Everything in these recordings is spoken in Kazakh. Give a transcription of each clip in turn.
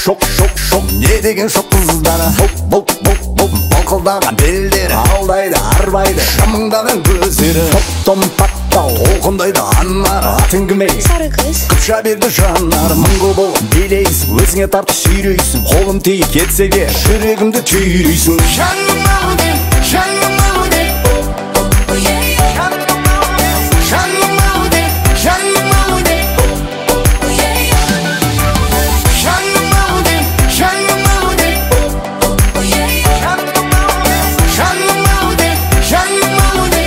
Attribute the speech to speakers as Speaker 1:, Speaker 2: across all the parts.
Speaker 1: шок не деген шок қыздары балқылдаған белдері алдайды арбайды жамыңдаған көздері топ-томпақтау толқындайды анары атың кім ей
Speaker 2: сары қыз
Speaker 1: қыпша берді жанары мұңғы болып билейсің өзіңе тартып сүйрейсің қолым тиіп кетсе де жүрегімді түйрейсің жаным ау де жаным ау де жаным ау де жаным ау де жаным ау де жаным ау де жаным ау де жаным ау де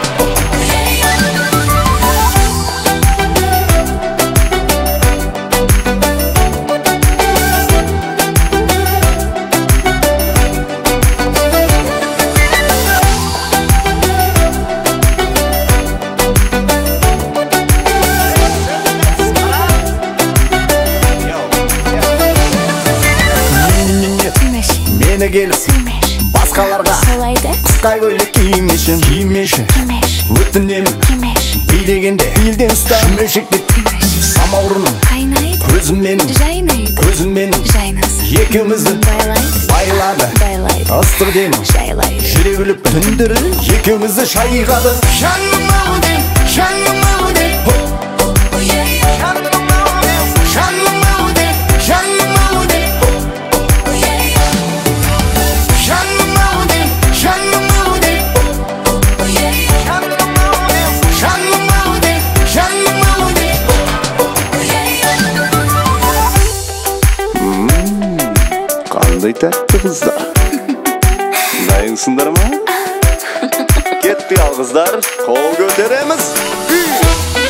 Speaker 1: мені келіп басқаларға
Speaker 2: солайды
Speaker 1: қысқа көйлек кимеші өтінемін билегенде белден ұста шүмешектеп самаурыным
Speaker 2: қайнайды
Speaker 1: көзіммен
Speaker 2: жайнайды
Speaker 1: көзіммен
Speaker 2: жайнасын
Speaker 1: екеумізді байлады ыстық демін
Speaker 2: жайлайды
Speaker 1: жүрегіліп түндері екеумізді шайқады жаным ау де жаным ау де жаным ау де жаным ау де жаным ау де жаным ау де жаным ау де жаным ау де қандай тәтті қыздар дайынсыңдар ма? Кетті ал қыздар, қол көтереміз.